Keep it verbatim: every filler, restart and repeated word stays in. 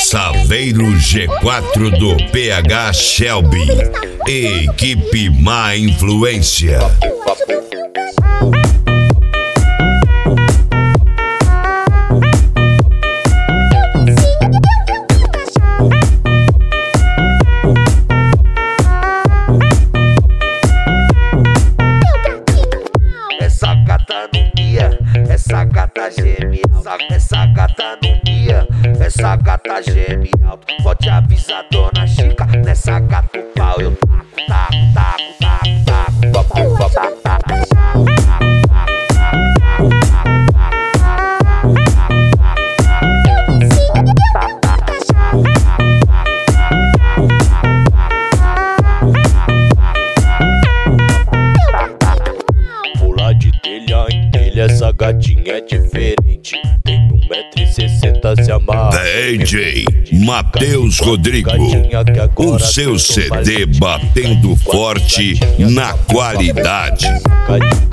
Saveiro G quatro do P H Shelby, equipe Má Influência. Essa gata não mia, essa gata geme, essa, essa gata não mia, essa gata geme alto. Pode avisar dona Chica, nessa gata o pau eu taco, taco, taco, taco, taco, taco, taco, taco. Essa gatinha é diferente, tem um metro e sessenta, se amarra. D J Matheus Rodrigo, o seu C D batendo forte na qualidade.